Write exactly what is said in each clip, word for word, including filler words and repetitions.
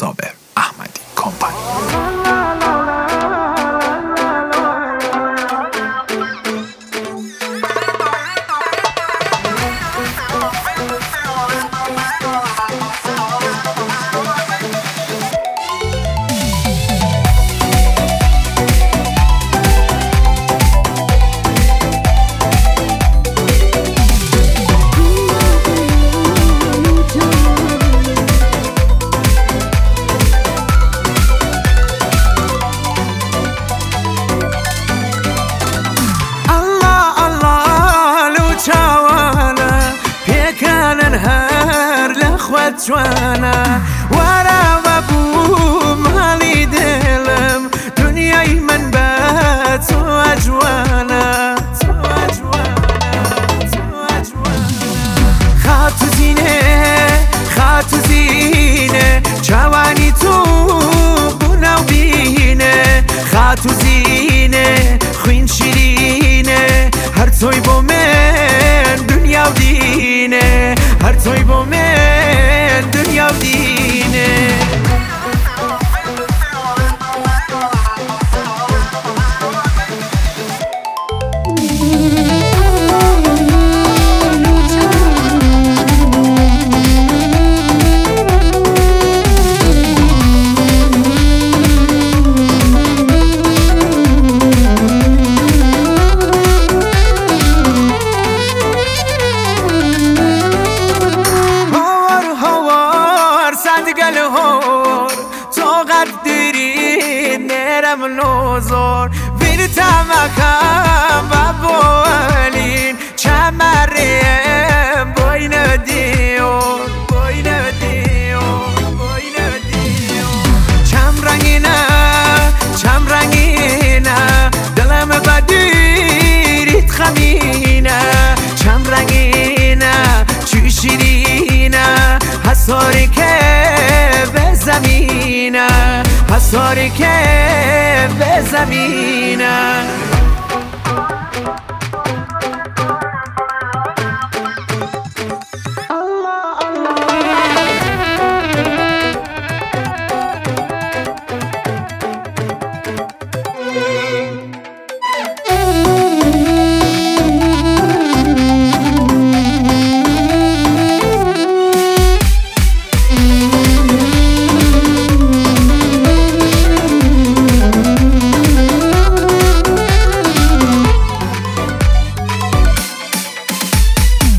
صابر احمدی کمپانی. جوانا ورا وابو مالي دلم دنياي من بات وجوانا خاتو زينه خاتو زينه جواني تو بنا وبينه خاتو زينه خوين شيرينه هر توي بو من دنيا ودينه هر توي بو من دنيا ودينه نوزور ویرتمکم و بولین چمریم بوین دیور بوین دیور بوین دیور چم رنگینه چم رنگینه دلم بدیریت خمینه چم رنگینه چی شیرینه حساری که به زمینه حساری که به زمینه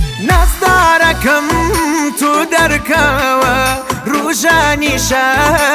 تو درکوا روزانی شب